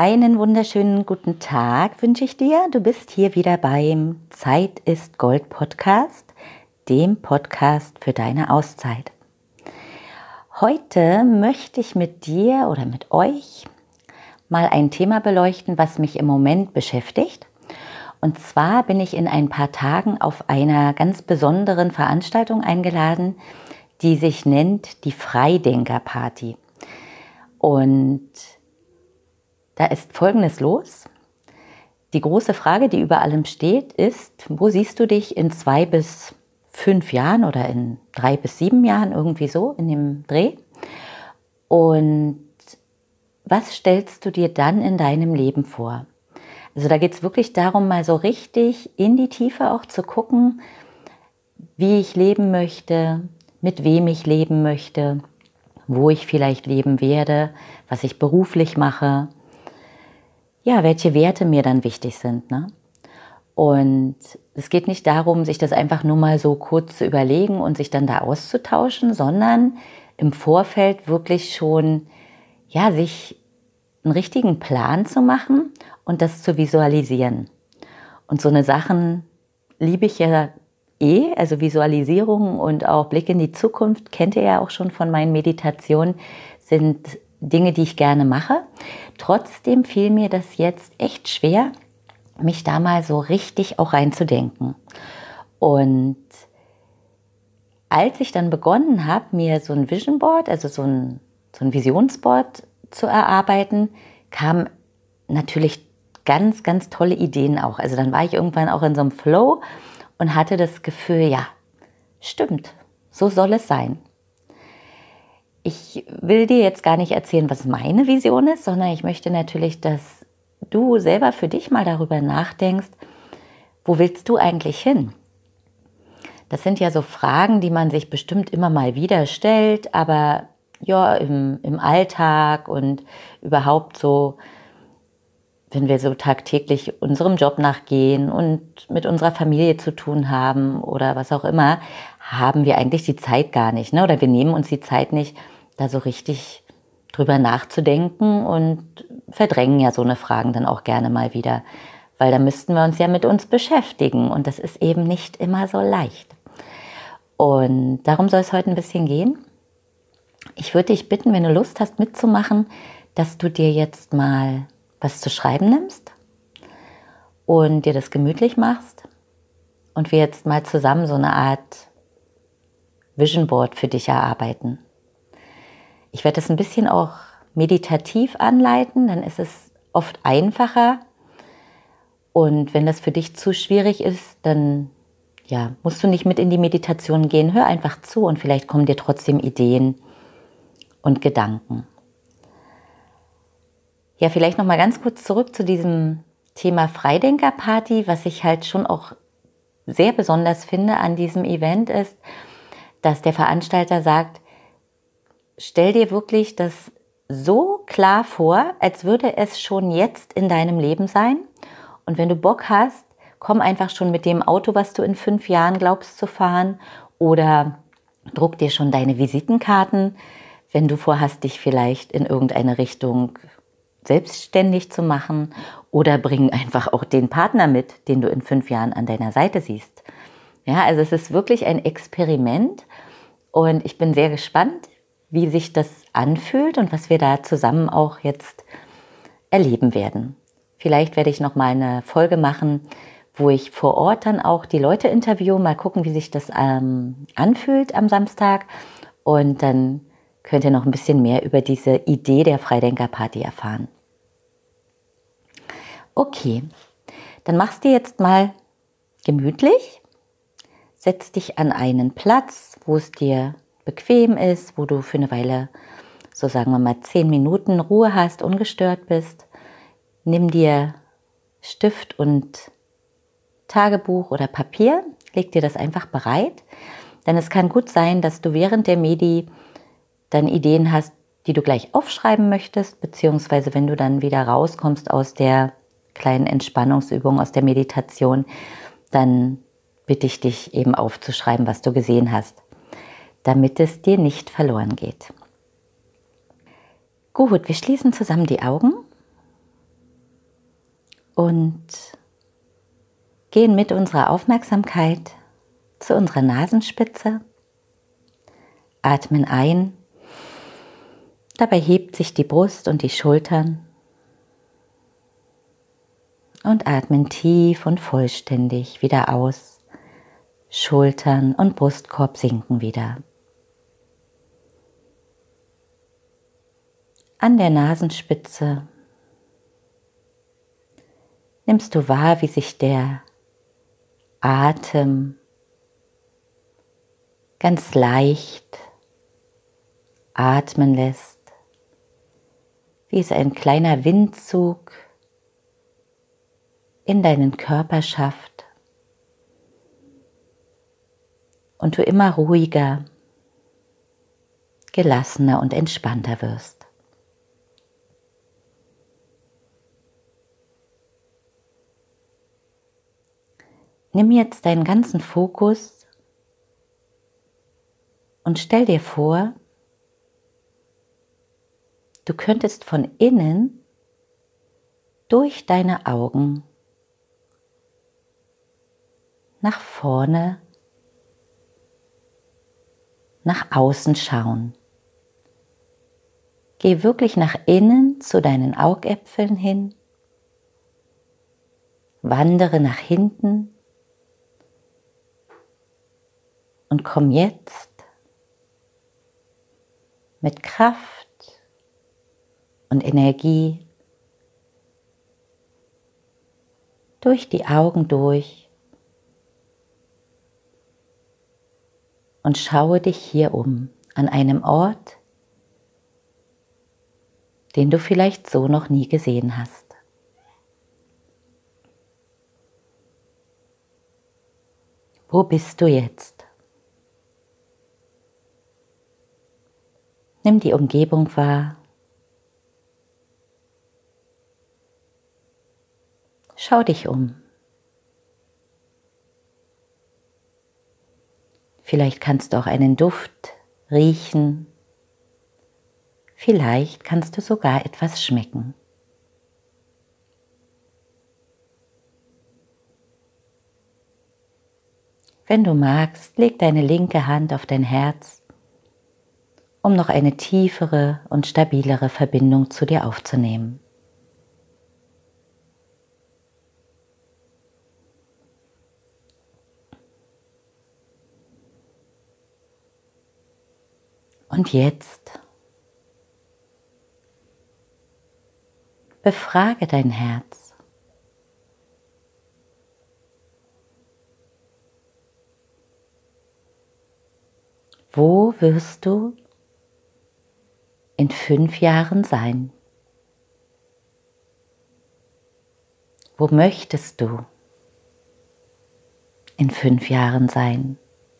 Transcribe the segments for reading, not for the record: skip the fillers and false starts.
Einen wunderschönen guten Tag wünsche ich dir. Du bist hier wieder beim Zeit ist Gold Podcast, dem Podcast für deine Auszeit. Heute möchte ich mit dir oder mit euch mal ein Thema beleuchten, was mich im Moment beschäftigt. Und zwar bin ich in ein paar Tagen auf einer ganz besonderen Veranstaltung eingeladen, die sich nennt die Freidenker-Party. Und da ist Folgendes los. Die große Frage, die über allem steht, ist, wo siehst du dich in 2 bis 5 Jahren oder in 3 bis 7 Jahren, irgendwie so in dem Dreh? Und was stellst du dir dann in deinem Leben vor? Also da geht es wirklich darum, mal so richtig in die Tiefe auch zu gucken, wie ich leben möchte, mit wem ich leben möchte, wo ich vielleicht leben werde, was ich beruflich mache. Ja, welche Werte mir dann wichtig sind, ne? Und es geht nicht darum, sich das einfach nur mal so kurz zu überlegen und sich dann da auszutauschen, sondern im Vorfeld wirklich schon, ja, sich einen richtigen Plan zu machen und das zu visualisieren. Und so eine Sachen liebe ich ja also Visualisierung und auch Blick in die Zukunft, kennt ihr ja auch schon von meinen Meditationen, sind Dinge, die ich gerne mache. Trotzdem fiel mir das jetzt echt schwer, mich da mal so richtig auch reinzudenken. Und als ich dann begonnen habe, mir so ein Vision Board, also so ein Visionsboard zu erarbeiten, kamen natürlich ganz, ganz tolle Ideen auch. Also dann war ich irgendwann auch in so einem Flow und hatte das Gefühl, ja, stimmt, so soll es sein. Ich will dir jetzt gar nicht erzählen, was meine Vision ist, sondern ich möchte natürlich, dass du selber für dich mal darüber nachdenkst, wo willst du eigentlich hin? Das sind ja so Fragen, die man sich bestimmt immer mal wieder stellt, aber ja, im Alltag und überhaupt so, wenn wir so tagtäglich unserem Job nachgehen und mit unserer Familie zu tun haben oder was auch immer, haben wir eigentlich die Zeit gar nicht, ne? Oder wir nehmen uns die Zeit nicht, da so richtig drüber nachzudenken und verdrängen ja so eine Fragen dann auch gerne mal wieder, weil da müssten wir uns ja mit uns beschäftigen und das ist eben nicht immer so leicht. Und darum soll es heute ein bisschen gehen. Ich würde dich bitten, wenn du Lust hast mitzumachen, dass du dir jetzt mal was zu schreiben nimmst und dir das gemütlich machst und wir jetzt mal zusammen so eine Art Vision Board für dich erarbeiten. Ich werde das ein bisschen auch meditativ anleiten, dann ist es oft einfacher. Und wenn das für dich zu schwierig ist, dann ja, musst du nicht mit in die Meditation gehen. Hör einfach zu und vielleicht kommen dir trotzdem Ideen und Gedanken. Ja, vielleicht noch mal ganz kurz zurück zu diesem Thema Freidenker-Party. Was ich halt schon auch sehr besonders finde an diesem Event ist, dass der Veranstalter sagt, stell dir wirklich das so klar vor, als würde es schon jetzt in deinem Leben sein. Und wenn du Bock hast, komm einfach schon mit dem Auto, was du in 5 Jahren glaubst zu fahren, oder druck dir schon deine Visitenkarten, wenn du vorhast, dich vielleicht in irgendeine Richtung selbstständig zu machen, oder bring einfach auch den Partner mit, den du in 5 Jahren an deiner Seite siehst. Ja, also es ist wirklich ein Experiment und ich bin sehr gespannt, wie sich das anfühlt und was wir da zusammen auch jetzt erleben werden. Vielleicht werde ich noch mal eine Folge machen, wo ich vor Ort dann auch die Leute interviewe, mal gucken, wie sich das anfühlt am Samstag. Und dann könnt ihr noch ein bisschen mehr über diese Idee der Freidenker-Party erfahren. Okay, dann machst du jetzt mal gemütlich. Setz dich an einen Platz, wo es dir bequem ist, wo du für eine Weile, so sagen wir mal 10 Minuten Ruhe hast, ungestört bist. Nimm dir Stift und Tagebuch oder Papier, leg dir das einfach bereit. Denn es kann gut sein, dass du während der Medi dann Ideen hast, die du gleich aufschreiben möchtest, beziehungsweise wenn du dann wieder rauskommst aus der kleinen Entspannungsübung, aus der Meditation, dann bitte ich dich eben aufzuschreiben, was du gesehen hast, damit es dir nicht verloren geht. Gut, wir schließen zusammen die Augen und gehen mit unserer Aufmerksamkeit zu unserer Nasenspitze, atmen ein, dabei hebt sich die Brust und die Schultern und atmen tief und vollständig wieder aus. Schultern und Brustkorb sinken wieder. An der Nasenspitze nimmst du wahr, wie sich der Atem ganz leicht atmen lässt, wie es ein kleiner Windzug in deinen Körper schafft und du immer ruhiger, gelassener und entspannter wirst. Nimm jetzt deinen ganzen Fokus und stell dir vor, du könntest von innen durch deine Augen nach vorne, nach außen schauen. Geh wirklich nach innen zu deinen Augäpfeln hin, wandere nach hinten und komm jetzt mit Kraft und Energie durch die Augen durch und schaue dich hier um an einem Ort, den du vielleicht so noch nie gesehen hast. Wo bist du jetzt? Nimm die Umgebung wahr. Schau dich um. Vielleicht kannst du auch einen Duft riechen. Vielleicht kannst du sogar etwas schmecken. Wenn du magst, leg deine linke Hand auf dein Herz, um noch eine tiefere und stabilere Verbindung zu dir aufzunehmen. Und jetzt befrage dein Herz. Wo wirst du in 5 Jahren sein? Wo möchtest du in 5 Jahren sein?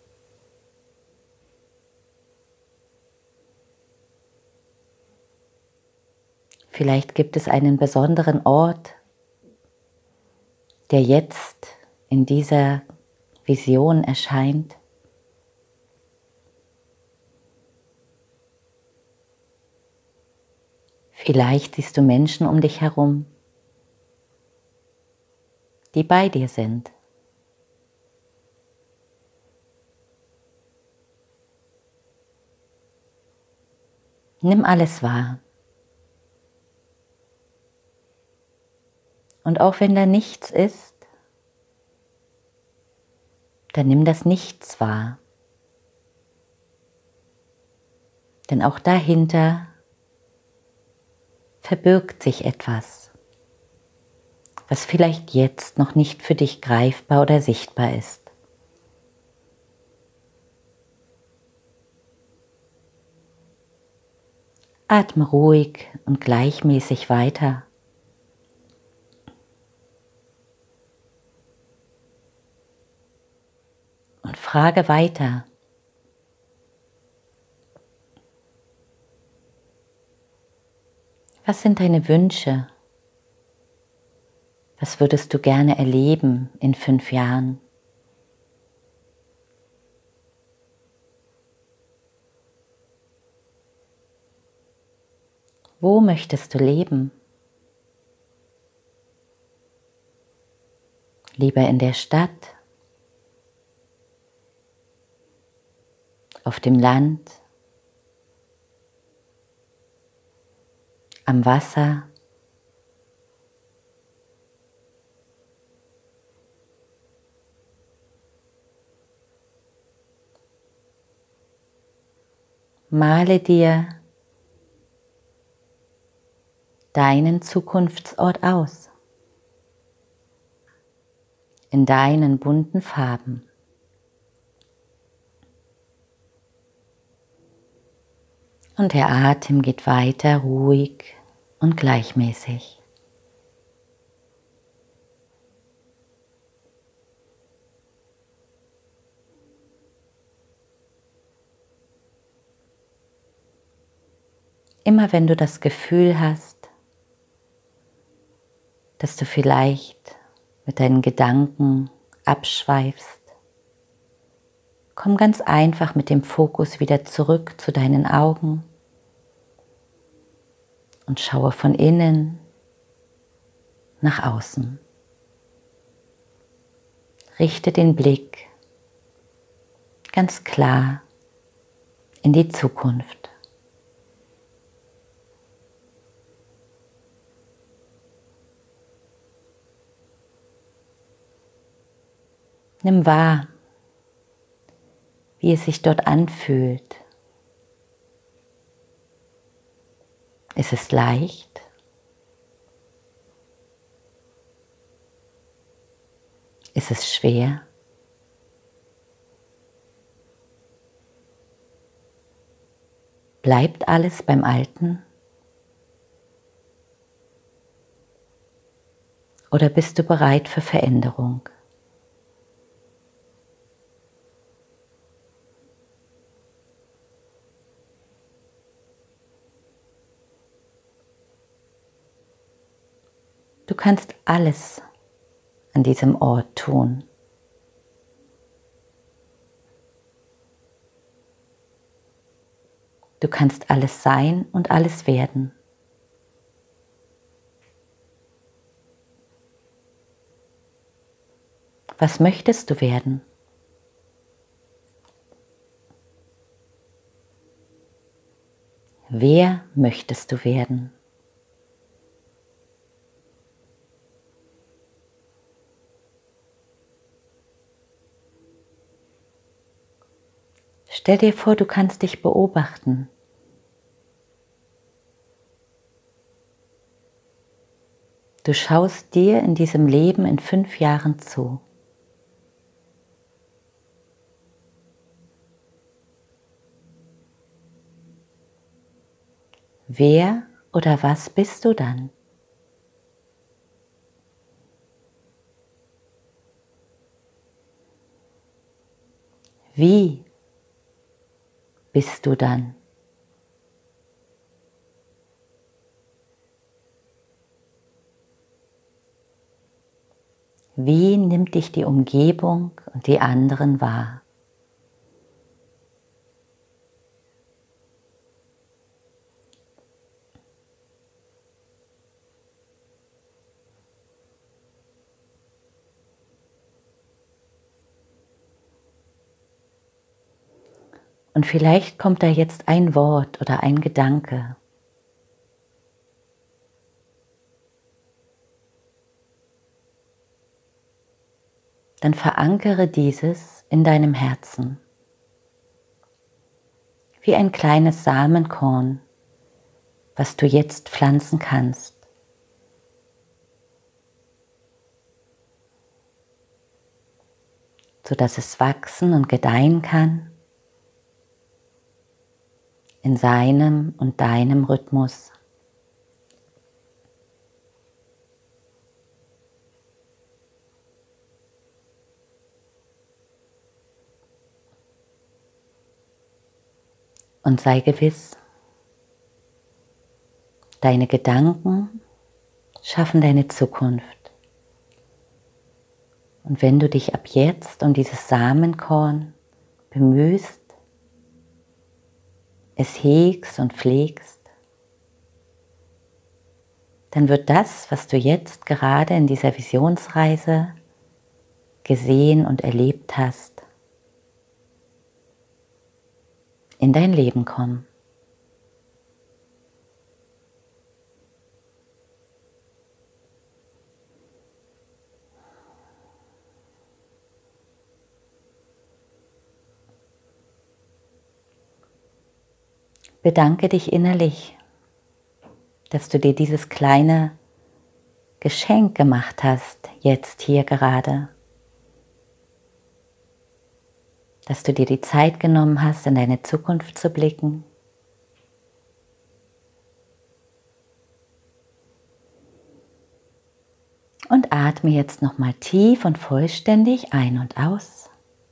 Vielleicht gibt es einen besonderen Ort, der jetzt in dieser Vision erscheint. Vielleicht siehst du Menschen um dich herum, die bei dir sind. Nimm alles wahr. Und auch wenn da nichts ist, dann nimm das Nichts wahr. Denn auch dahinter verbirgt sich etwas, was vielleicht jetzt noch nicht für dich greifbar oder sichtbar ist. Atme ruhig und gleichmäßig weiter. Und frage weiter. Was sind deine Wünsche? Was würdest du gerne erleben in 5 Jahren? Wo möchtest du leben? lieber in der Stadt, auf dem Land, am Wasser, male dir deinen Zukunftsort aus, in deinen bunten Farben. Und der Atem geht weiter ruhig und gleichmäßig. Immer wenn du das Gefühl hast, dass du vielleicht mit deinen Gedanken abschweifst, komm ganz einfach mit dem Fokus wieder zurück zu deinen Augen und schaue von innen nach außen. Richte den Blick ganz klar in die Zukunft. Nimm wahr, wie es sich dort anfühlt. Ist es leicht? Ist es schwer? Bleibt alles beim Alten? Oder bist du bereit für Veränderung? Du kannst alles an diesem Ort tun. Du kannst alles sein und alles werden. Was möchtest du werden? Wer möchtest du werden? Stell dir vor, du kannst dich beobachten. Du schaust dir in diesem Leben in 5 Jahren zu. Wer oder was bist du dann? Wie bist du dann? Wie nimmt dich die Umgebung und die anderen wahr? Und vielleicht kommt da jetzt ein Wort oder ein Gedanke. Dann verankere dieses in deinem Herzen. Wie ein kleines Samenkorn, was du jetzt pflanzen kannst. Sodass es wachsen und gedeihen kann in seinem und deinem Rhythmus. Und sei gewiss, deine Gedanken schaffen deine Zukunft. Und wenn du dich ab jetzt um dieses Samenkorn bemühst, es hegst und pflegst, dann wird das, was du jetzt gerade in dieser Visionsreise gesehen und erlebt hast, in dein Leben kommen. Bedanke dich innerlich, dass du dir dieses kleine Geschenk gemacht hast, jetzt hier gerade. Dass du dir die Zeit genommen hast, in deine Zukunft zu blicken. Und atme jetzt nochmal tief und vollständig ein und aus.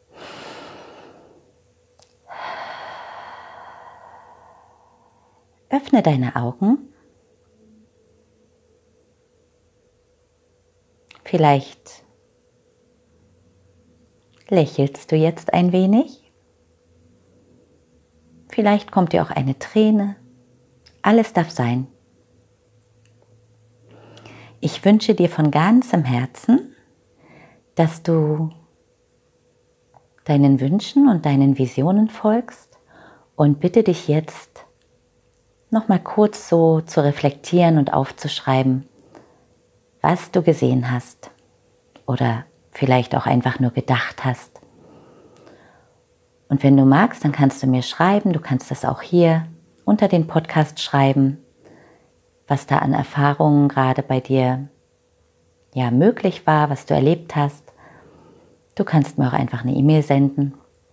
Öffne deine Augen. Vielleicht lächelst du jetzt ein wenig. Vielleicht kommt dir auch eine Träne. Alles darf sein. Ich wünsche dir von ganzem Herzen, dass du deinen Wünschen und deinen Visionen folgst und bitte dich jetzt nochmal kurz so zu reflektieren und aufzuschreiben, was du gesehen hast oder vielleicht auch einfach nur gedacht hast. Und wenn du magst, dann kannst du mir schreiben, du kannst das auch hier unter den Podcast schreiben, was da an Erfahrungen gerade bei dir möglich war, was du erlebt hast. Du kannst mir auch einfach eine E-Mail senden.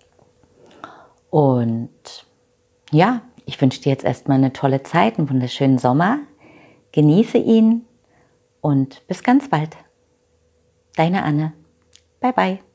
Und ja, ich wünsche dir jetzt erstmal eine tolle Zeit, einen wunderschönen Sommer. Genieße ihn und bis ganz bald. Deine Anne. Bye bye.